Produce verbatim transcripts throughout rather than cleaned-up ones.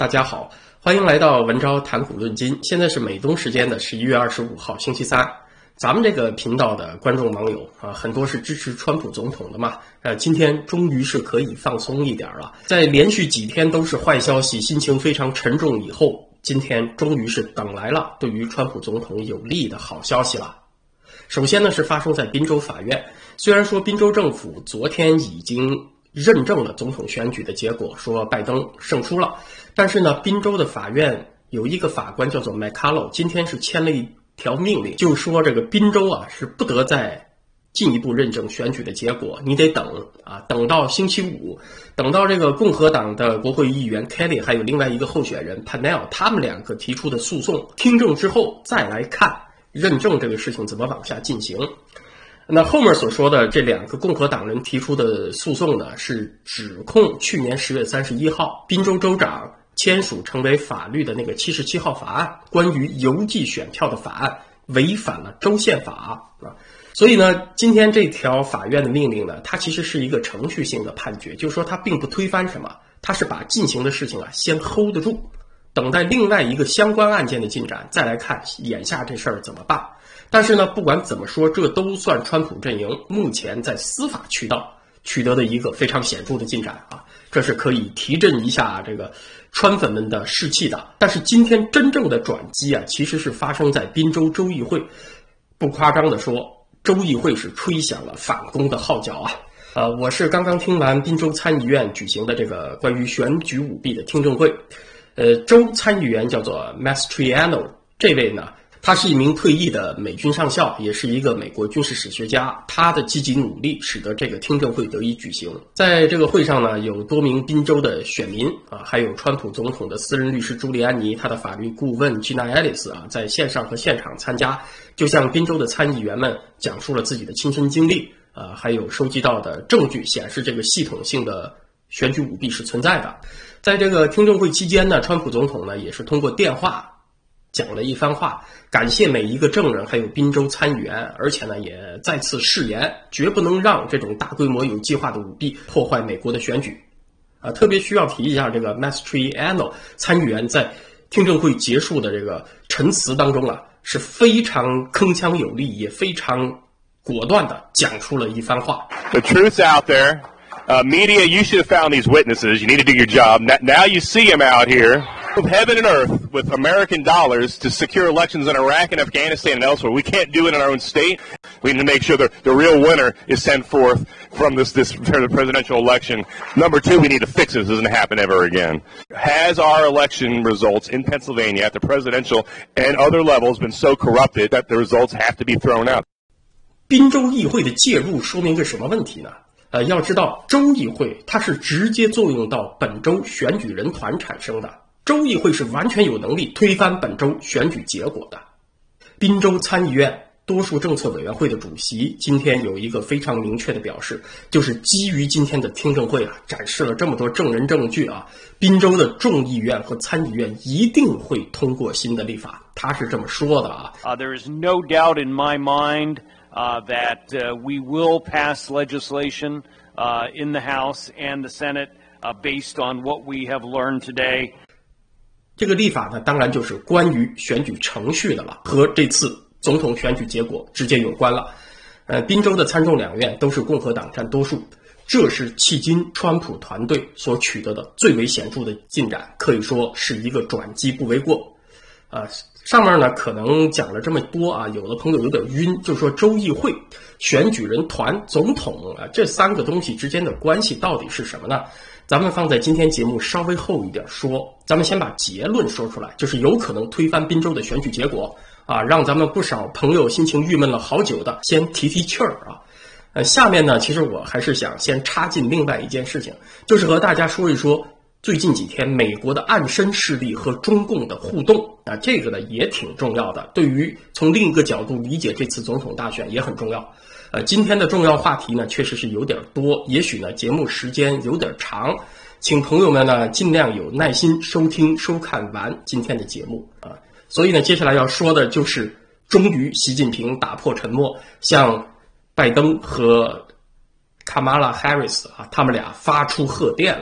大家好，欢迎来到文昭谈股论金。现在是美东时间的十一月二十五号星期三。咱们这个频道的观众网友啊，很多是支持川普总统的嘛。呃，今天终于是可以放松一点了，在连续几天都是坏消息，心情非常沉重以后，今天终于是等来了对于川普总统有利的好消息了。首先呢，是发生在宾州法院。虽然说宾州政府昨天已经认证了总统选举的结果，说拜登胜出了，但是呢，宾州的法院有一个法官叫做麦卡洛，今天是签了一条命令，就说这个宾州啊是不得再进一步认证选举的结果，你得等啊，等到星期五，等到这个共和党的国会议员 Kelly 还有另外一个候选人 Panel 他们两个提出的诉讼听证之后，再来看认证这个事情怎么往下进行。那后面所说的这两个共和党人提出的诉讼呢，是指控去年十月三十一号宾州州长签署成为法律的那个七十七号法案，关于邮寄选票的法案违反了州宪法啊。所以呢，今天这条法院的命令呢，它其实是一个程序性的判决，就是说它并不推翻什么，它是把进行的事情啊先 hold 得住，等待另外一个相关案件的进展，再来看眼下这事儿怎么办。但是呢，不管怎么说，这都算川普阵营目前在司法渠道取得的一个非常显著的进展啊，这是可以提振一下这个川粉们的士气的。但是今天真正的转机啊，其实是发生在宾州州议会。不夸张的说，州议会是吹响了反攻的号角啊。呃，我是刚刚听完宾州参议院举行的这个关于选举舞弊的听证会，呃，州参议员叫做 Mastriano， 这位呢，他是一名退役的美军上校，也是一个美国军事史学家。他的积极努力使得这个听证会得以举行。在这个会上呢，有多名宾州的选民啊，还有川普总统的私人律师朱利安尼，他的法律顾问 Gina Ellis 啊，在线上和现场参加，就向宾州的参议员们讲述了自己的亲身经历啊，还有收集到的证据显示这个系统性的选举舞弊是存在的。在这个听证会期间呢，川普总统呢也是通过电话讲了一番话，感谢每一个证人还有宾州参议员，而且呢也再次誓言绝不能让这种大规模有计划的舞弊破坏美国的选举。啊，特别需要提一下这个 Mastriano 参议员在听证会结束的这个陈词当中啊，是非常铿锵有力，也非常果断的讲出了一番话。 The truth's out there. Uh, media, you should have found these witnesses. You need to do your job. Now you see them out here of heaven and earth with American dollars to secure elections in Iraq and Afghanistan and elsewhere. We can't do it in our own state. We need to make sure the, the real winner is sent forth from this, this presidential election. Number two, we need to fix this. This doesn't happen ever again. Has our election results in Pennsylvania at the presidential and other levels been so corrupted that the results have to be thrown out? 宾州议会的介入说明个什么问题呢？呃，要知道州议会它是直接作用到本州选举人团产生的，州议会是完全有能力推翻本州选举结果的。宾州参议院多数政策委员会的主席今天有一个非常明确的表示，就是基于今天的听证会啊，展示了这么多证人证据啊，宾州的众议院和参议院一定会通过新的立法，他是这么说的啊。 Uh, there is no doubt in my mind Uh, that uh, we will pass legislation uh, in the House and the Senate uh, based on what we have learned today. 这个立法呢，当然就是关于选举程序的了，和这次总统选举结果直接有关了。呃，宾州的参众两院都是共和党占多数，这是迄今川普团队所取得的最为显著的进展，可以说是一个转机不为过。啊，上面呢可能讲了这么多啊，有的朋友有点晕，就说州议会、选举人团、总统啊这三个东西之间的关系到底是什么呢？咱们放在今天节目稍微后一点说，咱们先把结论说出来，就是有可能推翻宾州的选举结果啊，让咱们不少朋友心情郁闷了好久的先提提气儿啊。呃，下面呢，其实我还是想先插进另外一件事情，就是和大家说一说最近几天美国的暗身势力和中共的互动啊，这个呢也挺重要的，对于从另一个角度理解这次总统大选也很重要。呃，今天的重要话题呢确实是有点多，也许呢节目时间有点长，请朋友们呢尽量有耐心收听收看完今天的节目啊。所以呢，接下来要说的就是终于习近平打破沉默，向拜登和卡马拉·哈里斯啊他们俩发出贺电了。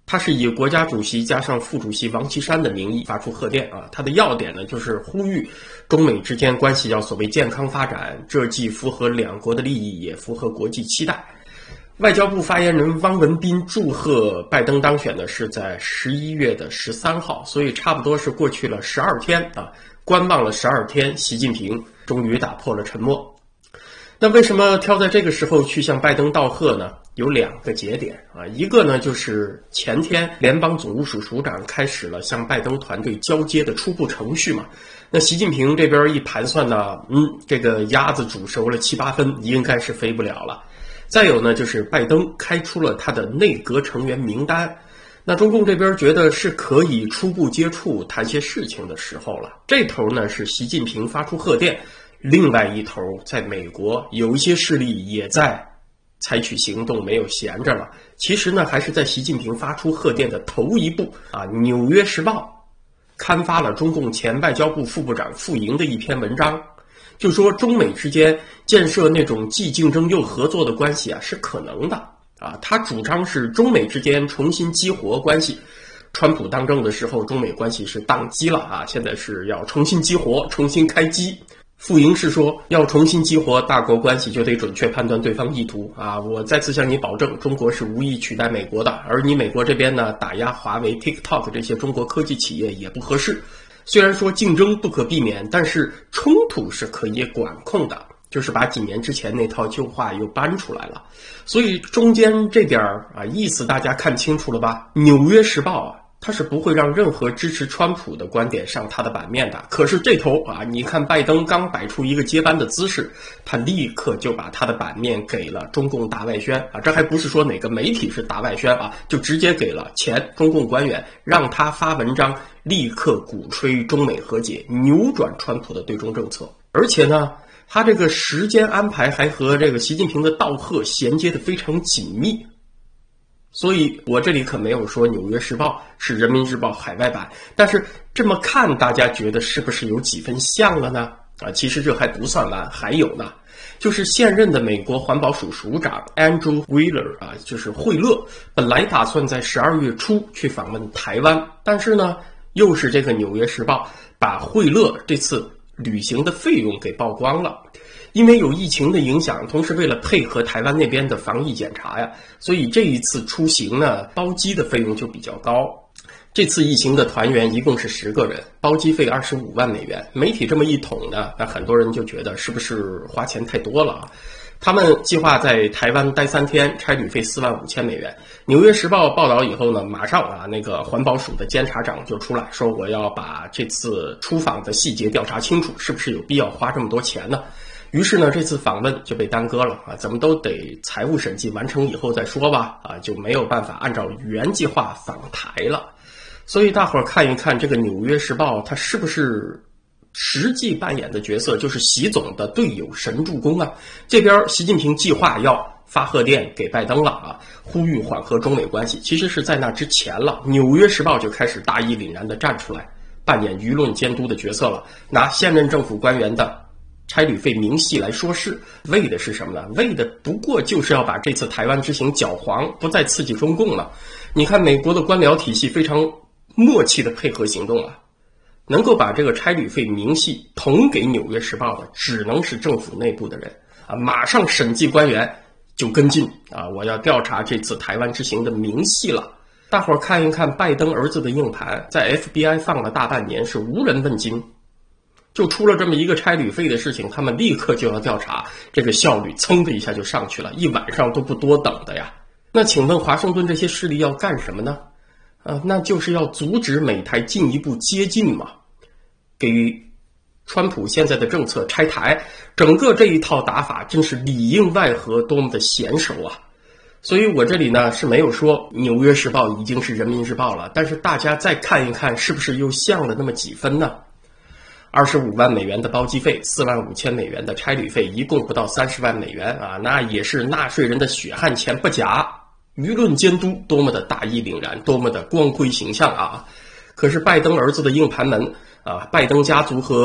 他是以国家主席加上副主席王岐山的名义发出贺电啊，他的要点呢就是呼吁中美之间关系要所谓健康发展，这既符合两国的利益，也符合国际期待。外交部发言人汪文斌祝贺拜登当选的是在十一月的十三号，所以差不多是过去了十二天啊，观望了十二天，习近平终于打破了沉默。那为什么挑在这个时候去向拜登道贺呢？有两个节点啊，一个呢就是前天联邦总务署署长开始了向拜登团队交接的初步程序嘛。那习近平这边一盘算呢，嗯，这个鸭子煮熟了七八分，应该是飞不了了。再有呢，就是拜登开出了他的内阁成员名单，那中共这边觉得是可以初步接触谈些事情的时候了。这头呢是习近平发出贺电，另外一头在美国有一些势力也在采取行动，没有闲着了。其实呢还是在习近平发出贺电的头一步啊，《纽约时报》刊发了中共前外交部副部长傅莹的一篇文章，就说中美之间建设那种既竞争又合作的关系啊是可能的啊，他主张是中美之间重新激活关系。川普当政的时候中美关系是宕机了啊，现在是要重新激活，重新开机。傅莹是说要重新激活大国关系就得准确判断对方意图啊，我再次向你保证，中国是无意取代美国的，而你美国这边呢打压华为 TikTok 这些中国科技企业也不合适。虽然说竞争不可避免，但是冲突是可以管控的，就是把几年之前那套旧话又搬出来了。所以中间这点啊意思大家看清楚了吧？纽约时报啊他是不会让任何支持川普的观点上他的版面的。可是这头啊，你看拜登刚摆出一个接班的姿势，他立刻就把他的版面给了中共大外宣啊，这还不是说哪个媒体是大外宣啊，就直接给了前中共官员，让他发文章，立刻鼓吹中美和解，扭转川普的对中政策。而且呢，他这个时间安排还和这个习近平的道贺衔接的非常紧密。所以我这里可没有说《纽约时报》是人民日报海外版，但是这么看大家觉得是不是有几分像了呢？啊，其实这还不算完，还有呢，就是现任的美国环保署署长 Andrew Wheeler 啊，就是惠勒，本来打算在十二月初去访问台湾，但是呢，又是这个《纽约时报》把惠勒这次旅行的费用给曝光了。因为有疫情的影响，同时为了配合台湾那边的防疫检查呀，所以这一次出行呢，包机的费用就比较高。这次疫情的团员一共是十个人，包机费二十五万美元。媒体这么一捅呢，那很多人就觉得是不是花钱太多了啊？他们计划在台湾待三天，差旅费四万五千美元。纽约时报报道以后呢，马上啊，那个环保署的监察长就出来说，我要把这次出访的细节调查清楚，是不是有必要花这么多钱呢？于是呢，这次访问就被耽搁了啊，怎么都得财务审计完成以后再说吧啊，就没有办法按照原计划访台了。所以大伙儿看一看这个《纽约时报》，它是不是实际扮演的角色就是习总的队友神助攻啊？这边习近平计划要发贺电给拜登了啊，呼吁缓和中美关系。其实是在那之前了，《纽约时报》就开始大义凛然地站出来，扮演舆论监督的角色了，拿现任政府官员的差旅费明细来说事，为的是什么呢？为的不过就是要把这次台湾之行搅黄，不再刺激中共了。你看美国的官僚体系非常默契的配合行动啊，能够把这个差旅费明细捅给《纽约时报》的，只能是政府内部的人啊，马上审计官员就跟进啊，我要调查这次台湾之行的明细了。大伙儿看一看拜登儿子的硬盘，在 F B I 放了大半年，是无人问津。就出了这么一个差旅费的事情，他们立刻就要调查，这个效率噌的一下就上去了，一晚上都不多等的呀。那请问华盛顿这些势力要干什么呢？啊，那就是要阻止美台进一步接近嘛，给予川普现在的政策拆台，整个这一套打法真是里应外合，多么的娴熟啊！所以我这里呢是没有说《纽约时报》已经是《人民日报》了，但是大家再看一看，是不是又像了那么几分呢？二十五万美元的包机费，四万五千美元的差旅费，一共不到三十万美元啊，那也是纳税人的血汗钱不假。舆论监督多么的大义凛然，多么的光辉形象啊！可是拜登儿子的硬盘门啊，拜登家族和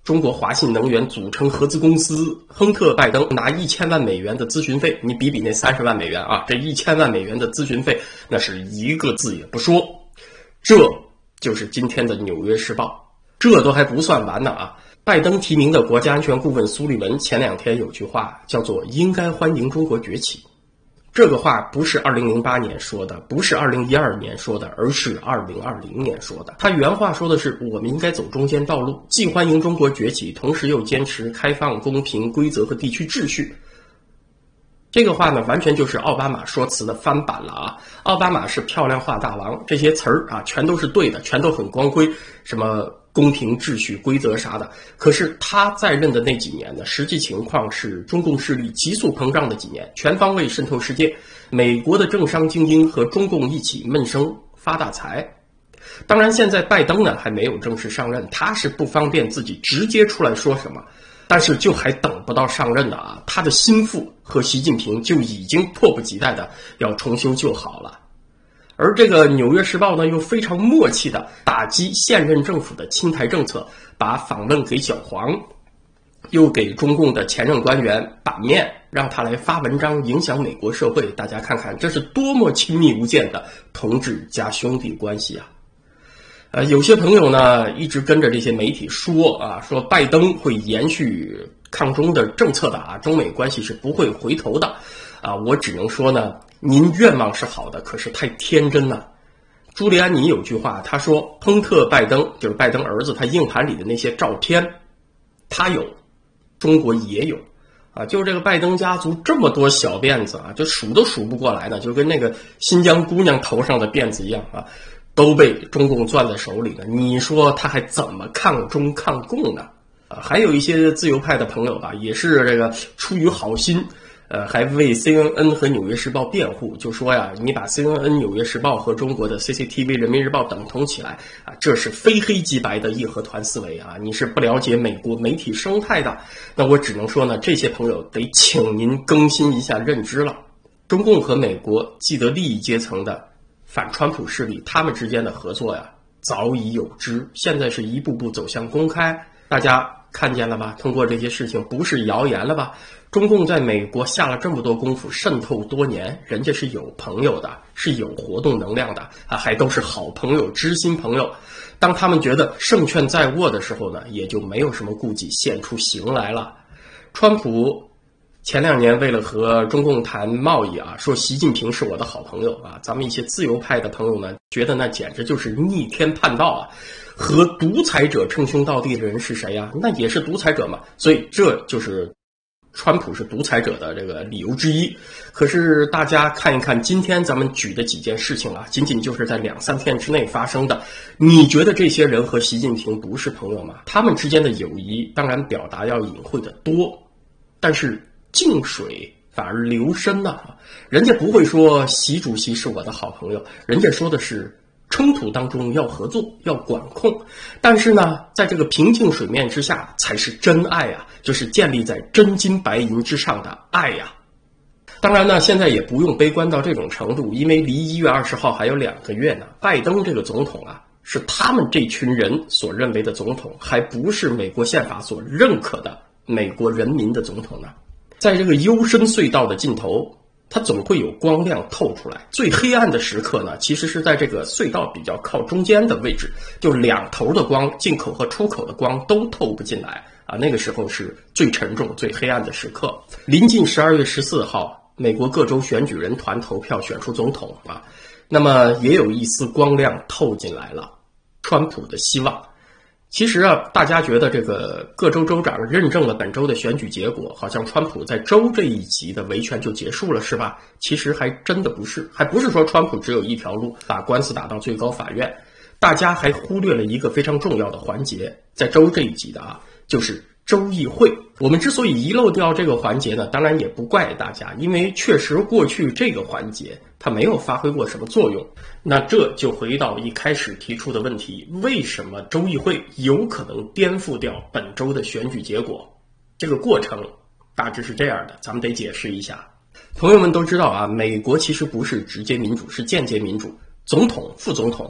中国华信能源组成合资公司，亨特·拜登拿一千万美元的咨询费，你比比那三十万美元啊，这一千万美元的咨询费，那是一个字也不说。这就是今天的《纽约时报》，这都还不算完呢啊！拜登提名的国家安全顾问苏利文前两天有句话叫做“应该欢迎中国崛起”，这个话不是二零零八年说的，不是二零一二年说的，而是二零二零年说的。他原话说的是我们应该走中间道路，既欢迎中国崛起，同时又坚持开放、公平、规则和地区秩序。这个话呢，完全就是奥巴马说辞的翻版了啊！奥巴马是漂亮话大王，这些词儿啊，全都是对的，全都很光辉，什么公平、秩序、规则啥的。可是他在任的那几年呢，实际情况是中共势力急速膨胀的几年，全方位渗透世界，美国的政商精英和中共一起闷声发大财。当然，现在拜登呢还没有正式上任，他是不方便自己直接出来说什么。但是就还等不到上任的啊，他的心腹和习近平就已经迫不及待的要重修旧好了。而这个《纽约时报》呢，又非常默契的打击现任政府的亲台政策，把访问给搅黄，又给中共的前任官员版面，让他来发文章影响美国社会。大家看看，这是多么亲密无间的同志加兄弟关系啊！呃，有些朋友呢一直跟着这些媒体说啊，说拜登会延续抗中的政策的啊，中美关系是不会回头的啊。我只能说呢，您愿望是好的，可是太天真了。朱利安尼有句话，他说亨特·拜登就是拜登儿子，他硬盘里的那些照片，他有，中国也有啊。就是这个拜登家族这么多小辫子啊，就数都数不过来呢，就跟那个新疆姑娘头上的辫子一样啊。都被中共攥在手里了，你说他还怎么抗中抗共呢？啊，还有一些自由派的朋友吧，也是这个出于好心，呃，还为 C N N 和纽约时报辩护，就说呀，你把 C N N、纽约时报和中国的 C C T V、人民日报等同起来啊，这是非黑即白的义和团思维啊！你是不了解美国媒体生态的。那我只能说呢，这些朋友得请您更新一下认知了。中共和美国既得利益阶层的反川普势力，他们之间的合作呀，早已有之，现在是一步步走向公开。大家看见了吧？通过这些事情，不是谣言了吧？中共在美国下了这么多功夫，渗透多年，人家是有朋友的，是有活动能量的啊，还都是好朋友、知心朋友。当他们觉得胜券在握的时候呢，也就没有什么顾忌，现出形来了。川普前两年为了和中共谈贸易啊，说习近平是我的好朋友啊，咱们一些自由派的朋友呢，觉得那简直就是逆天叛道啊！和独裁者称兄道弟的人是谁啊？那也是独裁者嘛，所以这就是川普是独裁者的这个理由之一。可是大家看一看今天咱们举的几件事情啊，仅仅就是在两三天之内发生的，你觉得这些人和习近平不是朋友吗？他们之间的友谊当然表达要隐晦的多，但是静水反而流深呐、啊，人家不会说习主席是我的好朋友，人家说的是冲突当中要合作，要管控。但是呢，在这个平静水面之下才是真爱啊，就是建立在真金白银之上的爱呀、啊。当然呢，现在也不用悲观到这种程度，因为离一月二十号还有两个月呢。拜登这个总统啊，是他们这群人所认为的总统，还不是美国宪法所认可的美国人民的总统呢。在这个幽深隧道的尽头，它总会有光亮透出来。最黑暗的时刻呢，其实是在这个隧道比较靠中间的位置，就两头的光，进口和出口的光都透不进来啊。那个时候是最沉重、最黑暗的时刻。临近十二月十四号，美国各州选举人团投票选出总统啊，那么也有一丝光亮透进来了，川普的希望。其实啊，大家觉得这个各州州长认证了本周的选举结果，好像川普在州这一级的维权就结束了，是吧？其实还真的不是，还不是说川普只有一条路，把官司打到最高法院。大家还忽略了一个非常重要的环节，在州这一级的啊，就是州议会。我们之所以遗漏掉这个环节呢，当然也不怪大家，因为确实过去这个环节它没有发挥过什么作用。那这就回到一开始提出的问题，为什么州议会有可能颠覆掉本周的选举结果？这个过程大致是这样的，咱们得解释一下。朋友们都知道啊，美国其实不是直接民主，是间接民主。总统、副总统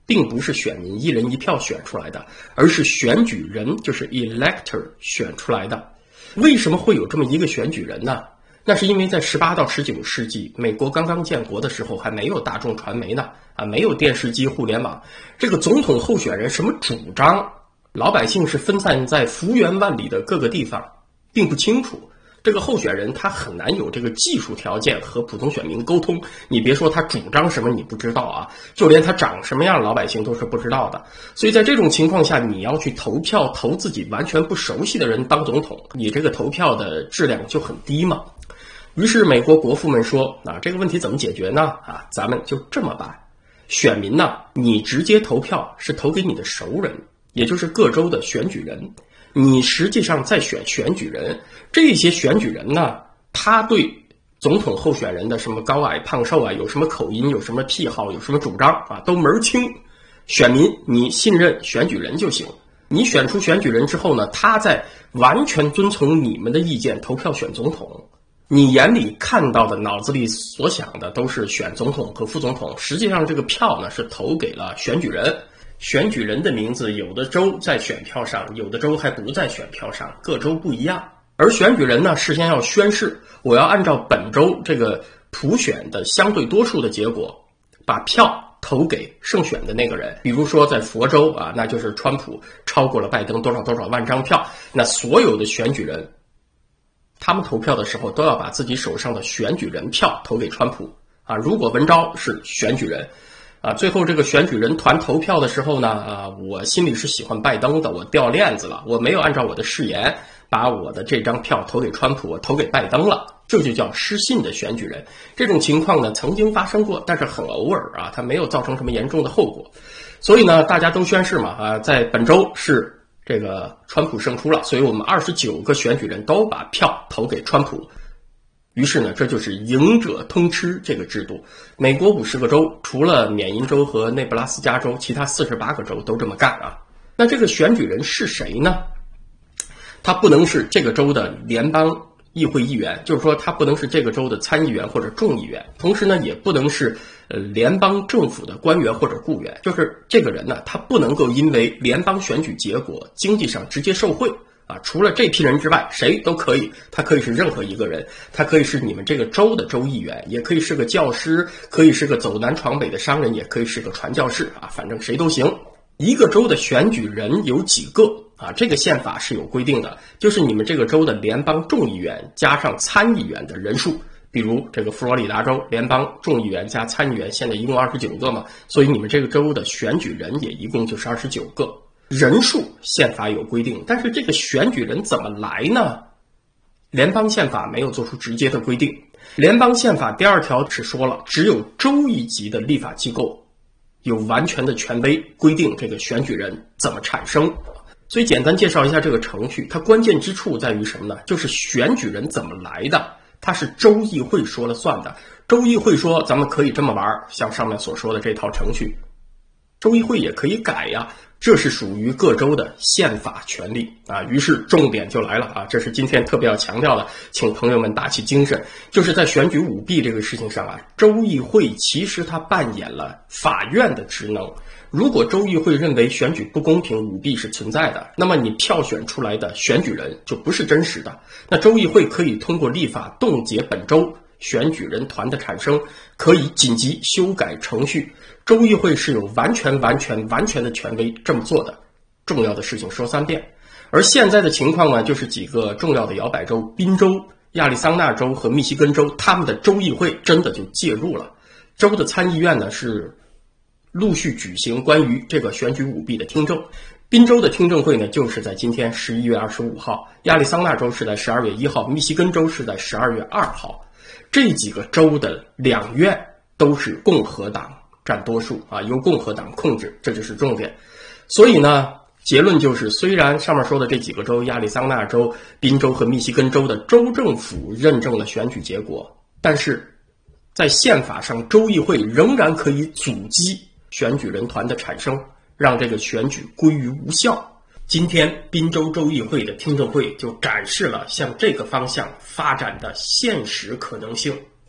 并不是选民一人一票选出来的，而是选举人，就是 elector 选出来的。为什么会有这么一个选举人呢？那是因为在十八到十九世纪，美国刚刚建国的时候还没有大众传媒呢，啊，没有电视机、互联网，这个总统候选人什么主张，老百姓是分散在幅员万里的各个地方，并不清楚。这个候选人他很难有这个技术条件和普通选民沟通，你别说他主张什么你不知道啊，就连他长什么样老百姓都是不知道的。所以在这种情况下，你要去投票投自己完全不熟悉的人当总统，你这个投票的质量就很低嘛。于是美国国父们说，啊，这个问题怎么解决呢？啊，咱们就这么办，选民呢，你直接投票是投给你的熟人，也就是各州的选举人，你实际上在选选举人，这些选举人呢，他对总统候选人的什么高矮胖瘦啊，有什么口音，有什么癖好，有什么主张啊，都门儿清。选民你信任选举人就行，你选出选举人之后呢，他在完全遵从你们的意见投票选总统，你眼里看到的脑子里所想的都是选总统和副总统，实际上这个票呢是投给了选举人。选举人的名字有的州在选票上，有的州还不在选票上，各州不一样。而选举人呢，事先要宣誓，我要按照本州这个普选的相对多数的结果，把票投给胜选的那个人。比如说在佛州啊，那就是川普超过了拜登多少多少万张票，那所有的选举人他们投票的时候都要把自己手上的选举人票投给川普啊。如果文昭是选举人啊，最后这个选举人团投票的时候呢，啊，我心里是喜欢拜登的，我掉链子了，我没有按照我的誓言把我的这张票投给川普，我投给拜登了，这就叫失信的选举人。这种情况呢曾经发生过，但是很偶尔啊，它没有造成什么严重的后果。所以呢，大家都宣誓嘛，啊，在本州是这个川普胜出了，所以我们二十九个选举人都把票投给川普。于是呢，这就是赢者通吃这个制度。美国五十个州，除了缅因州和内布拉斯加州，其他四十八个州都这么干啊。那这个选举人是谁呢？他不能是这个州的联邦议会议员，就是说他不能是这个州的参议员或者众议员，同时呢，也不能是呃联邦政府的官员或者雇员，就是这个人呢，他不能够因为联邦选举结果经济上直接受贿。啊，除了这批人之外，谁都可以。他可以是任何一个人，他可以是你们这个州的州议员，也可以是个教师，可以是个走南闯北的商人，也可以是个传教士啊，反正谁都行。一个州的选举人有几个啊？这个宪法是有规定的，就是你们这个州的联邦众议员加上参议员的人数。比如这个佛罗里达州联邦众议员加参议员现在一共二十九个嘛，所以你们这个州的选举人也一共就是二十九个。人数宪法有规定，但是这个选举人怎么来呢？联邦宪法没有做出直接的规定。联邦宪法第二条只说了，只有州一级的立法机构有完全的权威规定这个选举人怎么产生。所以简单介绍一下这个程序，它关键之处在于什么呢？就是选举人怎么来的，它是州议会说了算的。州议会说咱们可以这么玩，像上面所说的这套程序，州议会也可以改呀，这是属于各州的宪法权利啊。于是重点就来了啊，这是今天特别要强调的，请朋友们打起精神，就是在选举舞弊这个事情上啊，州议会其实它扮演了法院的职能。如果州议会认为选举不公平、舞弊是存在的，那么你票选出来的选举人就不是真实的，那州议会可以通过立法冻结本州选举人团的产生，可以紧急修改程序。州议会是有完全完全完全的权威这么做的。重要的事情说三遍。而现在的情况呢，就是几个重要的摇摆州，宾州、亚利桑那州和密西根州，他们的州议会真的就介入了。州的参议院呢是陆续举行关于这个选举舞弊的听证。宾州的听证会呢就是在今天十一月二十五号，亚利桑那州是在十二月一号，密西根州是在十二月二号。这几个州的两院都是共和党占多数啊，由共和党控制，这就是重点。所以呢，结论就是，虽然上面说的这几个州，亚利桑那州、宾州和密西根州的州政府认证了选举结果，但是在宪法上，州议会仍然可以阻击选举人团的产生，让这个选举归于无效。今天宾州州议会的听证会就展示了向这个方向发展的现实可能性。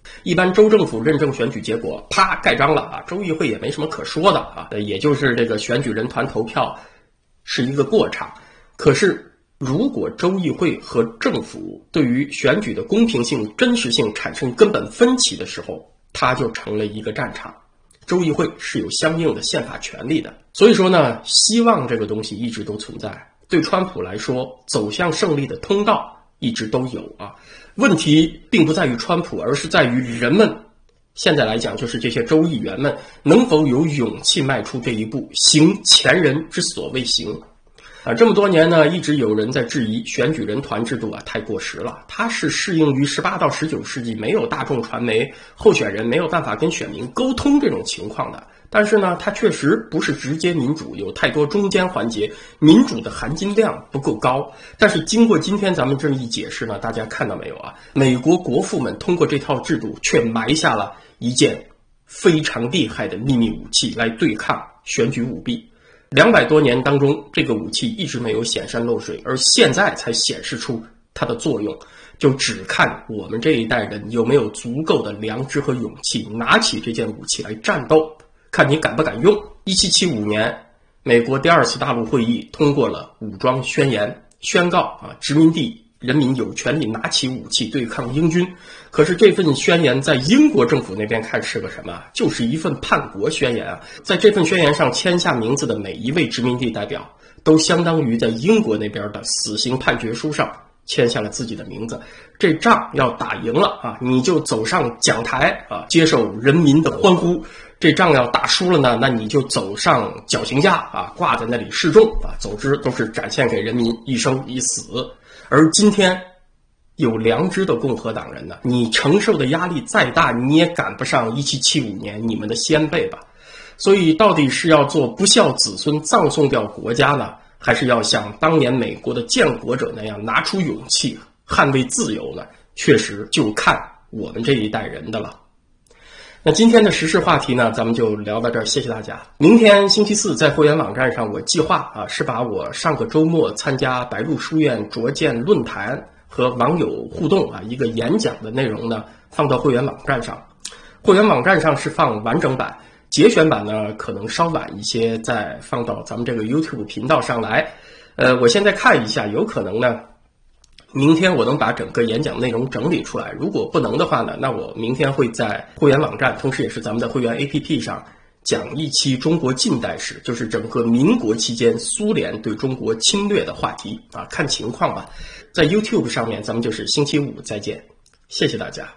一般州政府认证选举结果，啪盖章了啊，州议会也没什么可说的啊，也就是这个选举人团投票是一个过场。可是如果州议会和政府对于选举的公平性、真实性产生根本分歧的时候，它就成了一个战场。州议会是有相应的宪法权利的，所以说呢，希望这个东西一直都存在。对川普来说，走向胜利的通道一直都有啊。问题并不在于川普，而是在于人们。现在来讲，就是这些州议员们能否有勇气迈出这一步，行前人之所未行。啊，这么多年呢，一直有人在质疑选举人团制度啊太过时了，它是适应于十八到十九世纪没有大众传媒，候选人没有办法跟选民沟通这种情况的。但是呢，它确实不是直接民主，有太多中间环节，民主的含金量不够高。但是经过今天咱们这么一解释呢，大家看到没有啊？美国国父们通过这套制度，却埋下了一件非常厉害的秘密武器来对抗选举舞弊。两百多年当中，这个武器一直没有显山露水，而现在才显示出它的作用。就只看我们这一代人有没有足够的良知和勇气，拿起这件武器来战斗，看你敢不敢用。一七七五年，美国第二次大陆会议通过了武装宣言，宣告啊，殖民地人民有权利拿起武器对抗英军。可是这份宣言在英国政府那边看是个什么？就是一份叛国宣言啊！在这份宣言上签下名字的每一位殖民地代表，都相当于在英国那边的死刑判决书上签下了自己的名字。这仗要打赢了啊，你就走上讲台啊，接受人民的欢呼。这仗要打输了呢，那你就走上绞刑架啊，挂在那里示众啊。总之都是展现给人民一生一死。而今天有良知的共和党人呢，你承受的压力再大，你也赶不上一七七五年你们的先辈吧。所以到底是要做不孝子孙葬送掉国家呢，还是要像当年美国的建国者那样拿出勇气捍卫自由呢？确实就看我们这一代人的了。那今天的时事话题呢，咱们就聊到这儿，谢谢大家。明天星期四在会员网站上，我计划啊是把我上个周末参加白鹿书院卓见论坛和网友互动啊一个演讲的内容呢放到会员网站上。会员网站上是放完整版，节选版呢可能稍晚一些再放到咱们这个 YouTube 频道上来。呃，我现在看一下，有可能呢明天我能把整个演讲内容整理出来，如果不能的话呢，那我明天会在会员网站，同时也是咱们的会员 A P P 上讲一期中国近代史，就是整个民国期间苏联对中国侵略的话题啊，看情况吧。在 YouTube 上面咱们就是星期五再见，谢谢大家。